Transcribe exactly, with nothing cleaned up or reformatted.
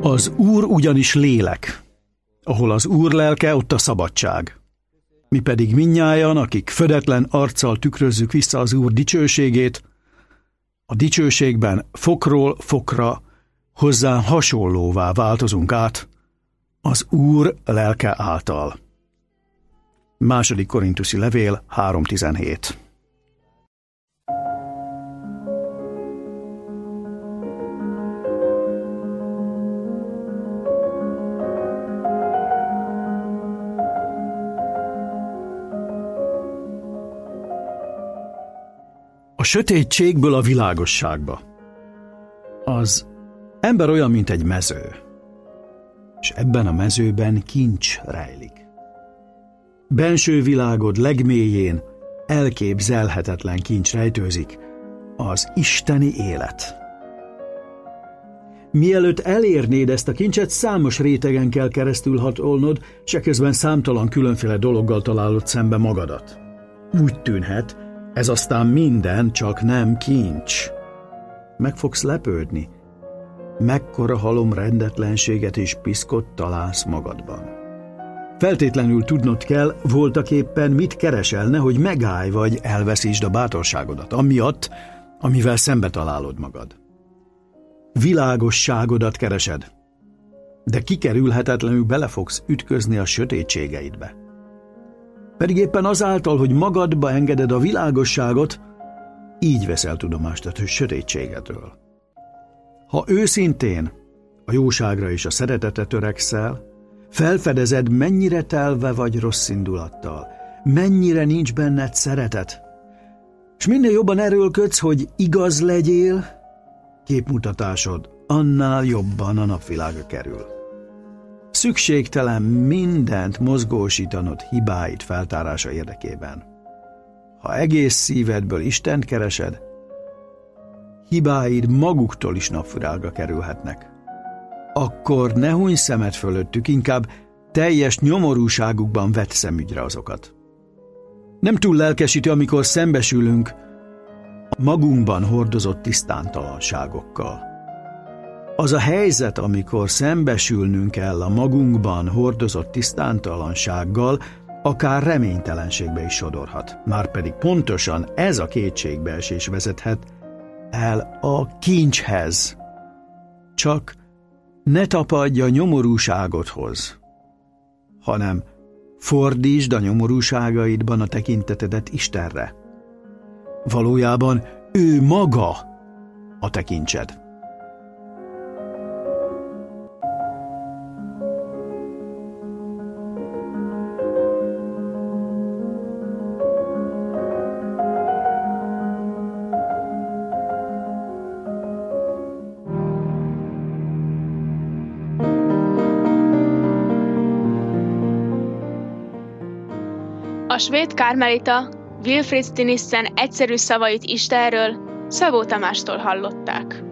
Az Úr ugyanis lélek. Ahol az Úr lelke, ott a szabadság. Mi pedig mindnyájan, akik födetlen arccal tükrözzük vissza az Úr dicsőségét, a dicsőségben fokról fokra hozzá hasonlóvá változunk át az Úr lelke által. Második Korintusi levél három tizenhét. A sötétségből a világosságba. Az ember olyan, mint egy mező, és ebben a mezőben kincs rejlik. Benső világod legmélyén elképzelhetetlen kincs rejtőzik, az isteni élet. Mielőtt elérnéd ezt a kincset, számos rétegen kell keresztül hatolnod, s eközben számtalan különféle dologgal találod szembe magadat. Úgy tűnhet, ez aztán minden, csak nem kincs. Meg fogsz lepődni. Mekkora halom rendetlenséget és piszkot találsz magadban. Feltétlenül tudnod kell, voltaképpen mit keresel, nehogy megállj vagy elveszítsd a bátorságodat, amiatt, amivel szembe találod magad. Világosságodat keresed, de kikerülhetetlenül bele fogsz ütközni a sötétségeidbe. Pedig éppen azáltal, hogy magadba engeded a világosságot, így veszel tudomást a sötétségedről. Ha őszintén a jóságra és a szeretetre törekszel, felfedezed, mennyire telve vagy rossz indulattal, mennyire nincs benned szeretet, és minél jobban erőlködsz, hogy igaz legyél, képmutatásod annál jobban a napvilágra kerül. Szükségtelen mindent mozgósítanod hibáid feltárása érdekében. Ha egész szívedből Istent keresed, hibáid maguktól is napvilágra kerülhetnek. Akkor ne hunyj szemed fölöttük, inkább teljes nyomorúságukban vedd szemügyre azokat. Nem túl lelkesítő, amikor szembesülünk a magunkban hordozott tisztántalanságokkal. Az a helyzet, amikor szembesülnünk kell a magunkban hordozott tisztántalansággal, akár reménytelenségbe is sodorhat. Márpedig pontosan ez a kétségbeesés vezethet el a kincshez. Csak ne tapadj a nyomorúságodhoz, hanem fordítsd a nyomorúságaidban a tekintetedet Istenre. Valójában ő maga a te kincsed. A svéd kármelita Wilfrid Stinissen egyszerű szavait Istenről Szabó Tamástól hallották.